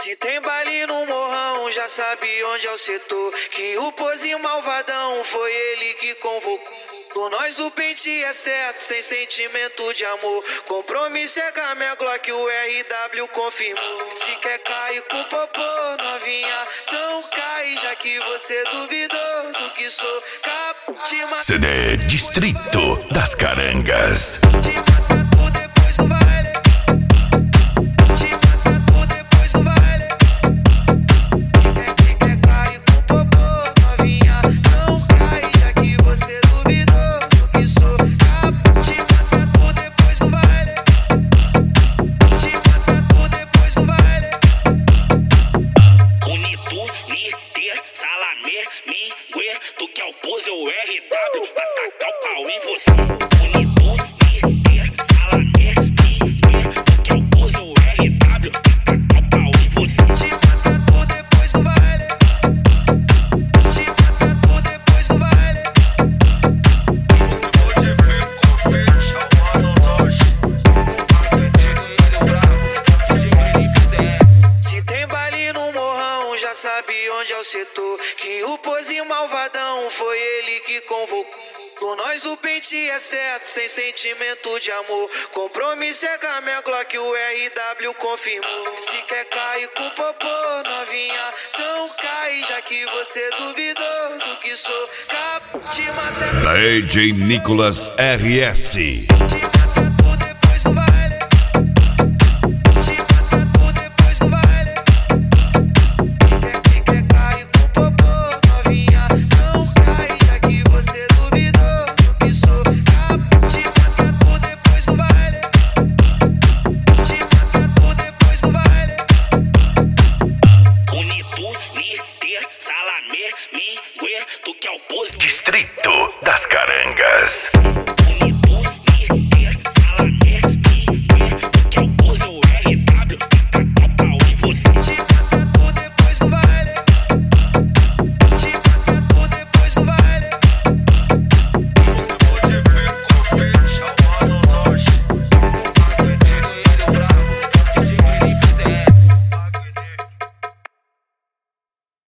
Se tem baile no morrão, já sabe onde é o setor. Que o pozinho malvadão foi ele que convocou. Com nós o pente é certo, sem sentimento de amor. Compromisso é com a minha Glock, o RW confirmou. Se quer cair com popô, novinha, então cai. Já que você duvidou do que sou capaz de matar. CD Distrito das Carangas. Tu quer o pose ou RW, atacar o pau em você. Bonito, salamé, tu quer o pose ou RW, atacar o pau em você. Te passa tu depois do baile. Te passa tu depois do baile. Hoje fico bem chamando nós. Se tem baile no morrão, já sabe onde é o setor. Que o pozinho malvadão foi ele que convocou. Com nós o pente é certo, sem sentimento de amor. Compromisso é com a minha Glock, o RW confirmou. Se quer cair com popô, novinha, então cai. Já que você duvidou do que sou capaz de macetar. DJ Nicolas RS. Te passa tu depois do baile. Te passa tu depois do baile. Quer cair com popô, novinha, não cai. Já que você duvidou do que sou capaz. Te passa tu depois do baile. Te passa tu depois do baile. Bonito, salamé, tu quer o pose. Distrito das Carangas.